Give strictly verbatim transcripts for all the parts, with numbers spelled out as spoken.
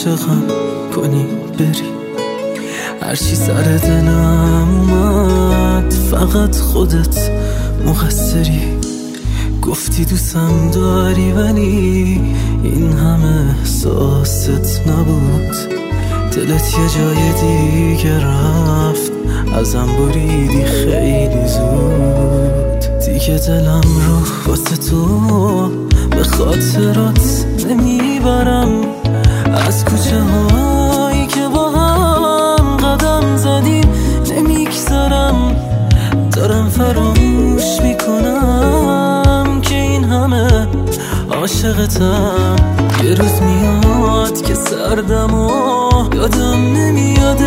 عاشقم کنی بری. هرچی سر دلم اومد فقط خودت مقصری. گفتی دوستم داری ولی این همه احساست نبود. دلت یه جای دیگه رفت، ازم بریدی خیلی زود. دیگه دلم رو واسه تو به خاطرات نمیبرم. از کوچه هایی که با هم قدم زدیم نمیگذرم. دارم فراموش میکنم که این همه عاشقتم. یه روز میاد که سردم و یادم نمیاد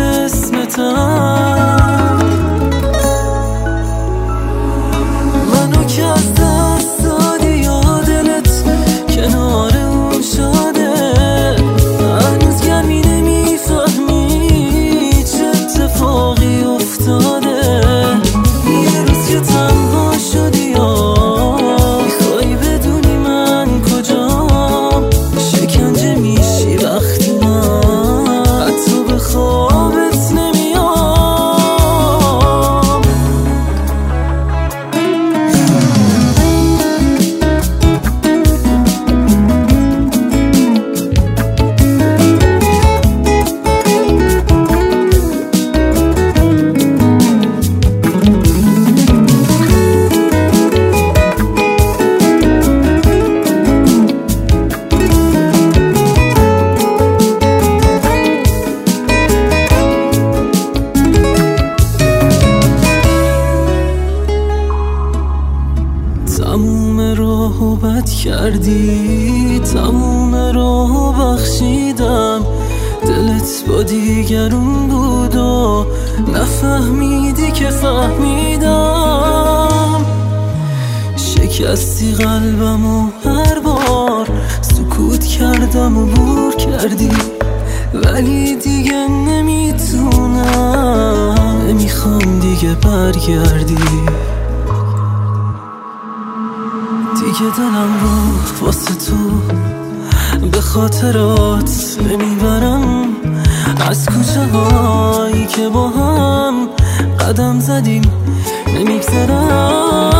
اسمتم. منو که از دست دادی یا دلت کنار اون شده. هنوز گرمی نمیفهمی چه اتفاقی افتاده. یه روز که تنها شدی یا میخوای بدونی من کجام. شکنجه میشی وقتی من حتی به خوابت نمیام. تموم راهو بد کردی، تموم راهو بخشیدم. دلت با دیگرون بود و نفهمیدی که فهمیدم. شکستی قلبم و هر بار سکوت کردم و بور کردی. ولی دیگه نمیتونم، نمیخوام دیگه برگردی. دیگه دلم رو واسه تو به خاطرات نمیبرم. از کوچه هایی که با هم قدم زدیم نمیگذرم.